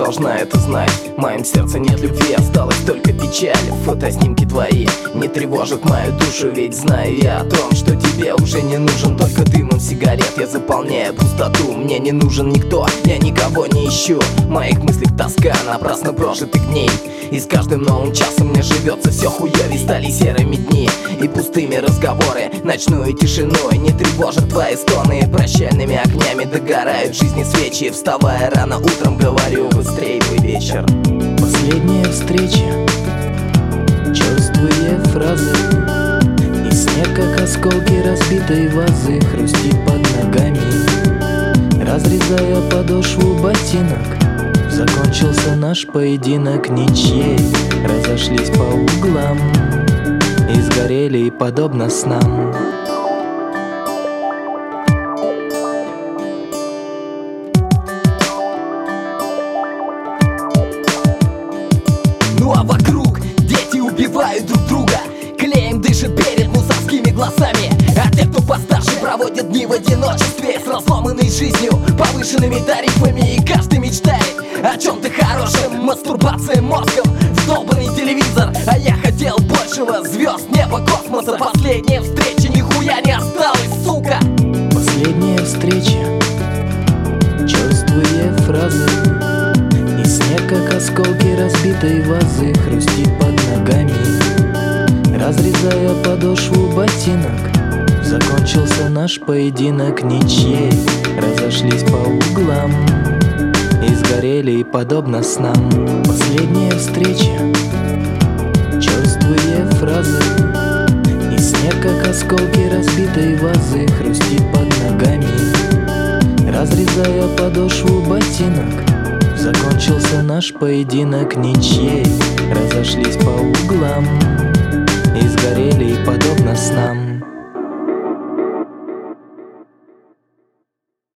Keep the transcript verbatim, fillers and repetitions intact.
должна это знать. В моем сердце нет любви, осталась только печаль. Фотоснимки твои не тревожат мою душу, ведь знаю я о том, что тебе уже не нужен. Только дымом сигарет я заполняю пустоту. Мне не нужен никто, я никого не ищу. В моих мыслях тоска напрасно прожитых дней, и с каждым новым часом мне живется все хуёвей. Стали серыми дни и пустыми разговоры, ночную тишину и не тревожат твои стоны. Прощальными огнями догорают в жизни свечи. Вставая рано утром, говорю: быстрей бы вечер. Последняя встреча, чувствуя фразы, и снег, как осколки разбитой вазы, хрустит под ногами, разрезая подошву ботинок. Закончился наш поединок ничьей, разошлись по углам и сгорели подобно снам. Ну а вокруг дети убивают друг друга, клеем дышит перед мусорскими глазами. А те, кто постарше, проводят дни в одиночестве, с разломанной жизнью, повышенными тарифами. И каждый мечтает о чем-то хорошем, мастурбация мозгом, вдолбанный телевизор. А я хотел большего: звезд, неба, космоса. Последняя встреча, нихуя не осталось, сука. Последняя встреча, чувствуя фразы, и снег, как осколки разбитой вазы, хрустит под ногами, разрезая подошву ботинок. Закончился наш поединок ничьей, разошлись по углам и сгорели подобно снам. Последняя встреча, чувствуя фразы, и снег, как осколки разбитой вазы, хрустит под ногами, разрезая подошву ботинок. Закончился наш поединок ничьей, разошлись по углам и сгорели подобно снам.